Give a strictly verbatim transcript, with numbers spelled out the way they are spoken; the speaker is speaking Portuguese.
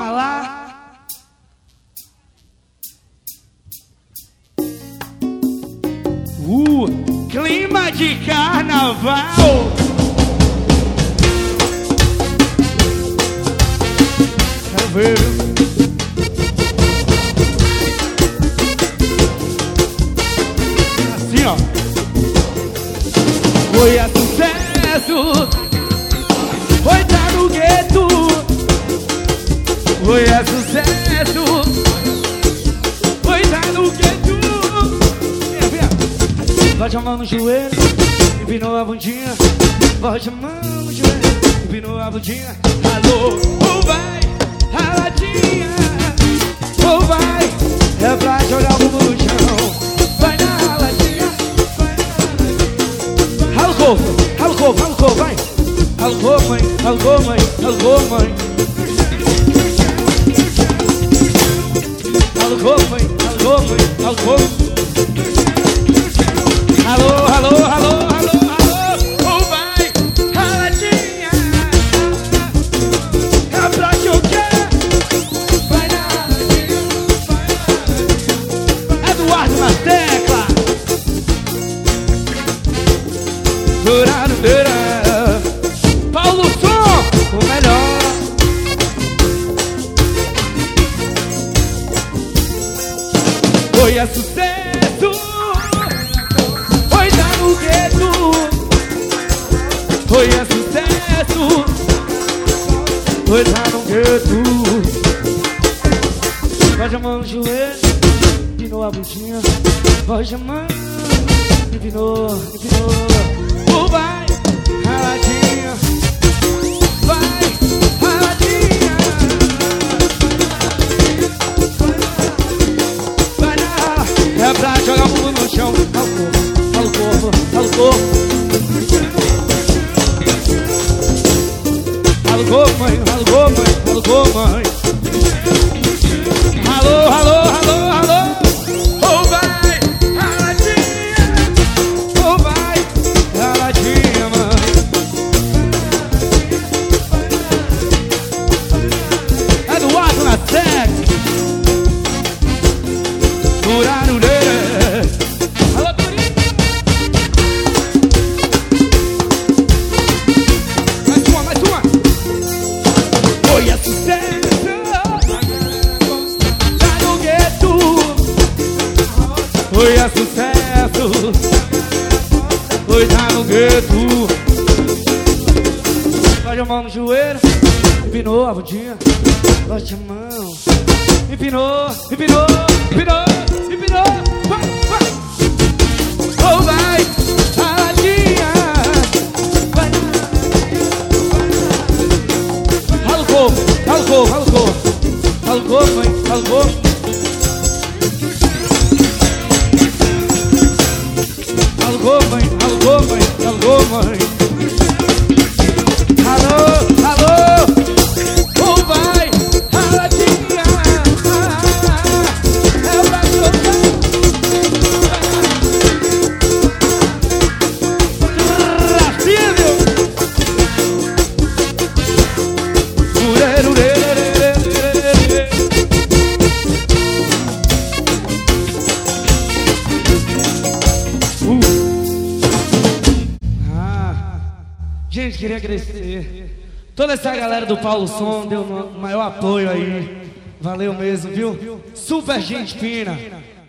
falar. Uh, clima de carnaval. Quero ver. Assim, ó. Foi a sucesso. Foi tá no gueto. Foi a sucesso. Foi tá no gueto. Bote a mão no joelho, empinou a bundinha. Bote a mão no joelho, empinou a bundinha. Alô, ou vai, raladinha. Ou vai, é pra jogar o bumbum no chão. Vai na raladinha, vai na raladinha. Rala o corpo, rala o corpo, rala o corpo, vai. Rala o corpo, mãe, rala o corpo, mãe, rala o corpo, mãe. Rala o corpo, mãe, rala o corpo, mãe, rala o corpo. Alô, alô, alô, alô, alô, ou vai, raladinha. É pra jogar, vai na raladinha, vai na raladinha. Eduardo na tecla. Dourado, dourado. Paulo Som, o melhor. Foi a sucesso. Foi a sucesso. Foi lá no gueto. Bote a mão no joelho, empinou a bundinha. Bote a mão, empinou, empinou. Oh, vai, raladinha. Vai, raladinha. Vai lá, é pra jogar o mundo no chão. Rala o corpo, rala o corpo. Alô, mãe, alô, mãe, alô, mãe. Alô, alô, alô, alô. Oh, vai, raladinha. Oh, vai, raladinha, mãe. Eduardo na sex. Durarurê. Alô, Durinho. Mais uma, mais uma. Foi a sucesso. Tá no gueto. Foi a sucesso. Foi tá no gueto. Bote a mão no joelho, empinou a bundinha. Bote a mão. Empinou, empinou, empinou, empinou. Vai, vai. Oh, vai, raladinha. Vai na rala o corpo, rala o corpo, rala o corpo. Rala o corpo, mãe, rala o corpo. Rala o corpo, mãe, rala o corpo, mãe, rala o corpo, mãe. Alô, alô, ou vai, raladinha. É pra jogar. Brasília. Gente, queria agradecer toda essa galera do Paulo Som, deu o maior apoio aí. Valeu mesmo, viu? Super gente fina.